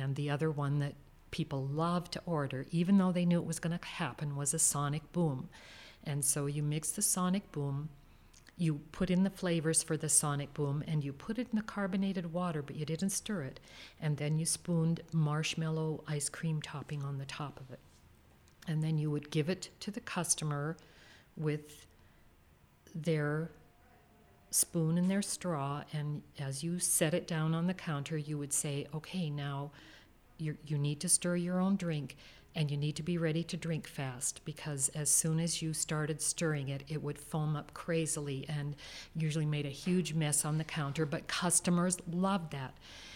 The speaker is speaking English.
And the other one that people loved to order, even though they knew it was going to happen, was a Sonic Boom. And so you mix the Sonic Boom, you put in the flavors for the Sonic Boom, and you put it in the carbonated water, but you didn't stir it. And then you spooned marshmallow ice cream topping on the top of it. And then you would give it to the customer with their spoon and their straw, and as you set it down on the counter, you would say, okay, now you need to stir your own drink, and you need to be ready to drink fast, because as soon as you started stirring it, it would foam up crazily and usually made a huge mess on the counter, but customers loved that.